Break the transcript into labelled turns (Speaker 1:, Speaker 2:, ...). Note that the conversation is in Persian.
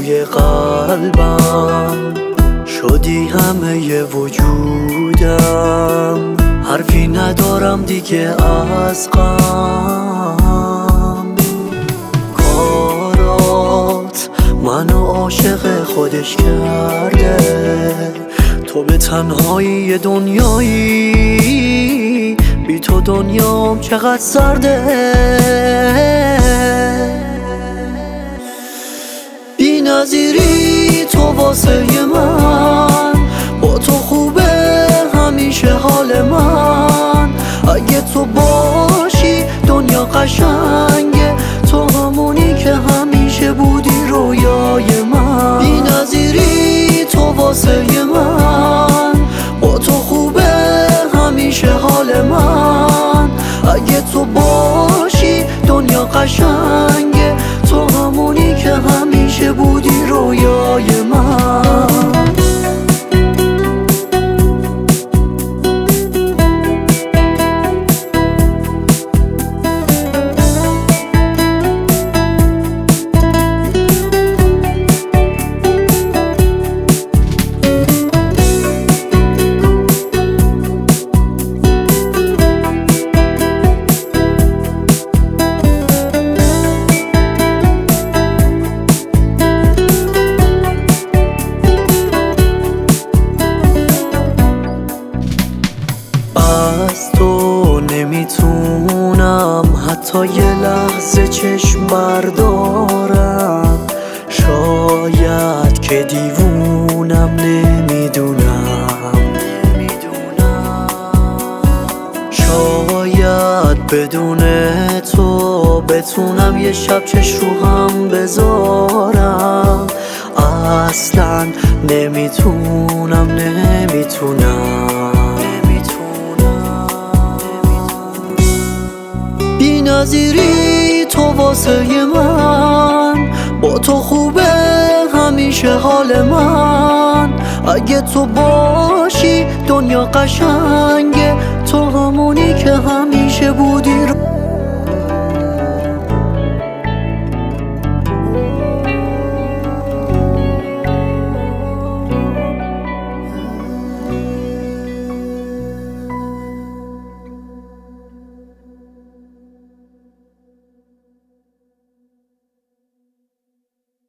Speaker 1: توی قلبم، شدی همه وجودم. حرفی ندارم دیگه از غم. کارات منو عاشق خودش کرده، تو به تنهایی دنیایی، بی تو دنیام چقدر سرده. بی نظیری تو واسه من، با تو خوبه همیشه حال من. اگه تو باشی دنیا قشنگه، تو همونی که همیشه بودی رویای من. بی نظیری تو واسه من، با تو خوبه همیشه حال من. اگه تو باشی دنیا قشنگه، تو همونی که همیشه بودی رویای من. از تو نمیتونم حتی یه لحظه چشم بردارم. شاید که دیوونم، نمیدونم. شاید بدون تو بتونم یه شب چش رو هم بذارم. اصلا نمیتونم. بی نظیری تو واسه من، با تو خوبه همیشه حال من. اگه تو باشی دنیا قشنگه، تو همونی که همیشه بودی.